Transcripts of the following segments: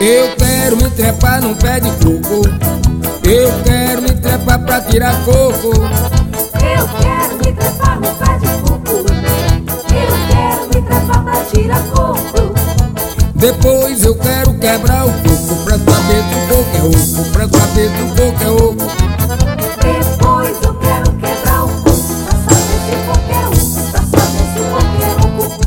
Eu quero me trepar num pé de coco. Eu quero me trepar pra tirar coco. Eu quero me trepar no pé de coco. Eu quero me trepar pra tirar coco. Depois eu quero quebrar o coco pra saber se o coco é oco, pra saber se o coco é oco. Depois eu quero quebrar o coco pra saber se o coco é oco, pra saber se o coco é oco.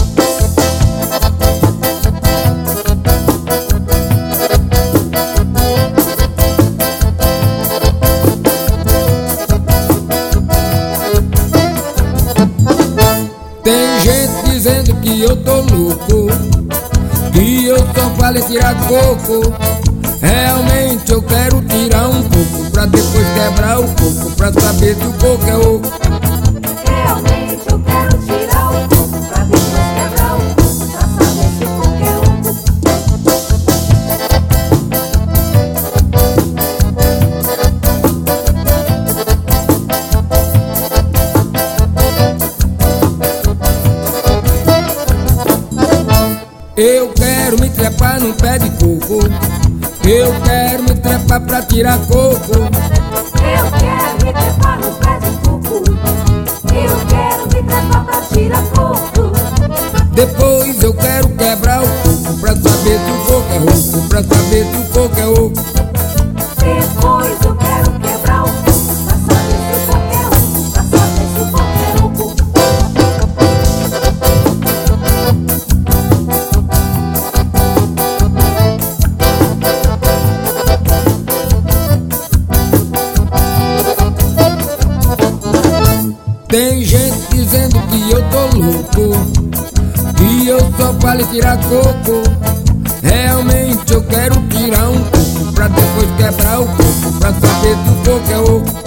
Tem gente dizendo que eu tô louco, que eu só falo em tirar coco. Realmente eu quero tirar um coco pra depois quebrar o coco, pra saber se o coco é oco. Realmente eu quero tirar o coco pra depois quebrar o coco, pra saber se o coco é oco. Eu quero me trepar num pé de coco. Eu quero me trepar pra tirar coco. Eu quero me trepar no pé de coco. Eu quero me trepar pra tirar coco. Depois eu quero quebrar o coco pra saber se o coco é oco, pra saber se o coco é oco. Depois eu quero quebrar o coco pra saber se o coco é oco, pra saber se o coco é oco. Tem gente dizendo que eu tô louco, que eu só falo em tirar coco. Realmente eu quero tirar um coco pra depois quebrar o coco, pra saber se o coco é oco.